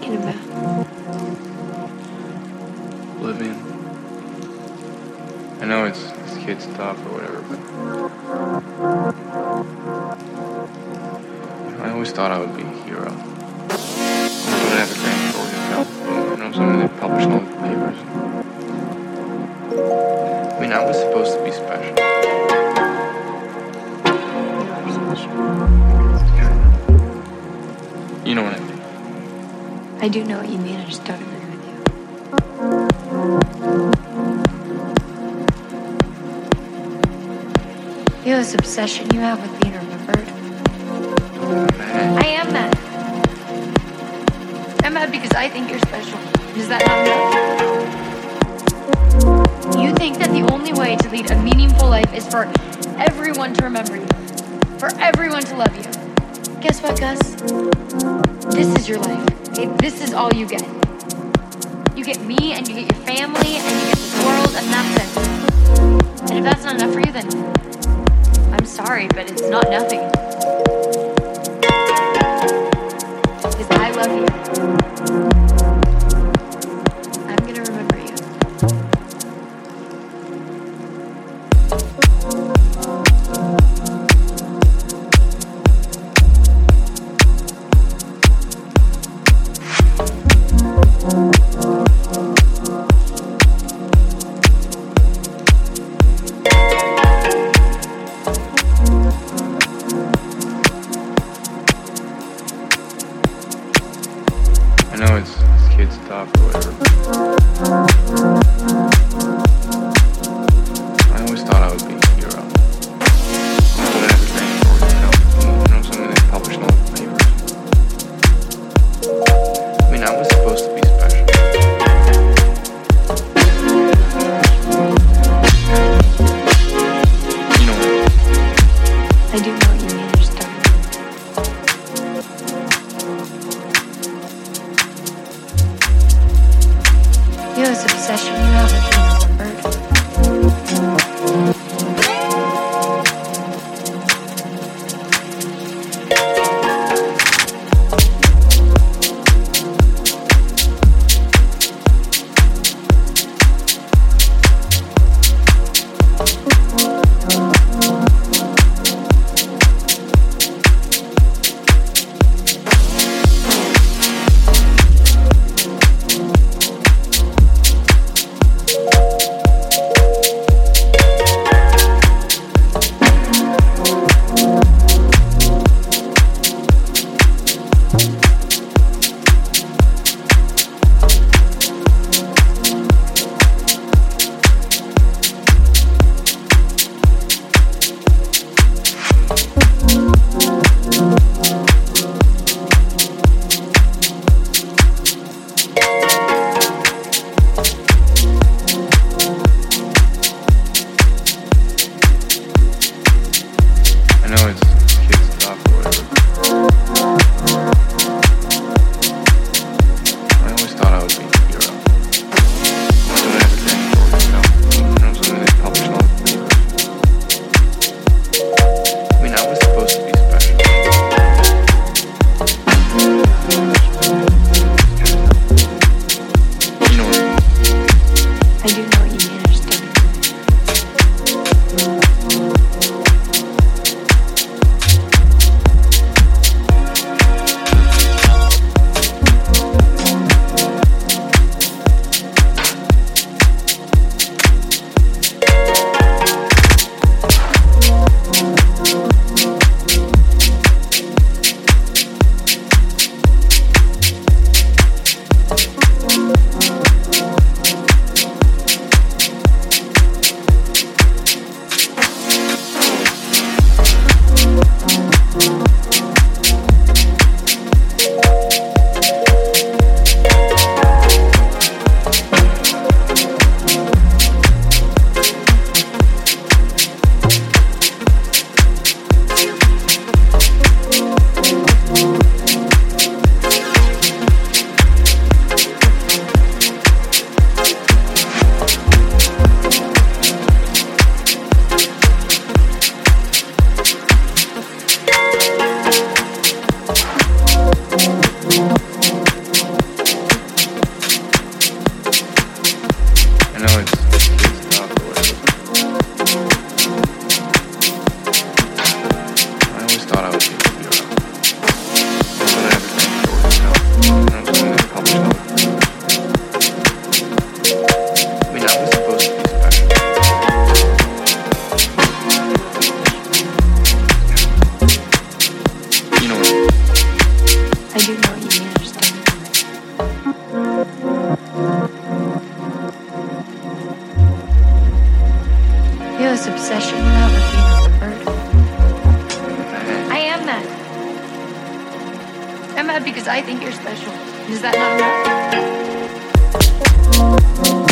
talking about? Oblivion. I know it's kid stuff or whatever, but I always thought I would be a hero. I thought I'd have a grand story to tell. Something they publish in all the papers. I mean, I was supposed to be special. You know what I mean? I do know what you mean, I just don't agree with you. You know this obsession you have with being remembered? I am mad. I'm mad because I think you're special. Is that not enough? You think that the only way to lead a meaningful life is for everyone to remember you. For everyone to love you. Guess what, Gus? This is your life. Okay? This is all you get. You get me, and you get your family, and you get this world, and that's it. And if that's not enough for you, then I'm sorry, but it's not nothing. Because I love you. I'm gonna remember you. I know it's kid stuff or whatever. I always thought I would be a hero. I thought I'd have a grand story to tell. Something they publish in all the papers. I mean, I was supposed to be special. You know what? I do know what you mean, I just don't. You know this obsession you have with being remembered? this obsession you have with being remembered. I am mad. I'm mad because I think you're special. Is that not enough?